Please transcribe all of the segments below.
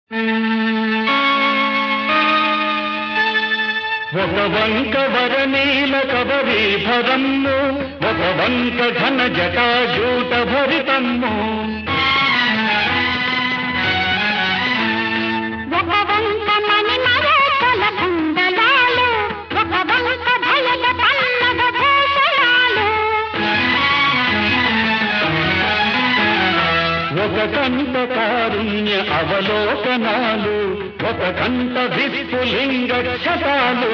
ఒక వంక వరనీల కబరీభరమ్ము, ఒక వంక ఘన జటాజూట భరితమ్ము, ఒక వంక మణి మరేతల కుండలాలు, ఒక వంక భయద పన్నగ భూషణాలు, ఒక కంట కారుణ్య అవలోకనాలు, ఒక కంట విస్ఫులింగ క్షతాలు,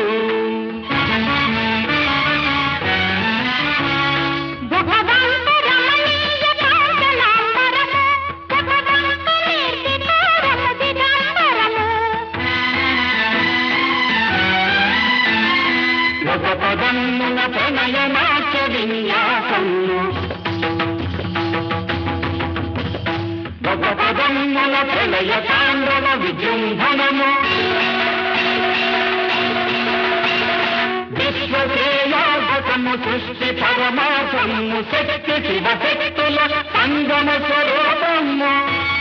ఒక వంక రమణీయ కాంచనాంబరము, ఒక వంక నిర్వికారము దిగంబరము, ఒక పదమ్మున ప్రణయనాట్య విన్యాసము, ఒక పదమ్మున ప్రళయ తాండవ విజృంభణము, విశ్వశ్రేయాగతము సృష్టి పరమాసము, శక్తి శివశక్తుల సంగమ స్వరూపము.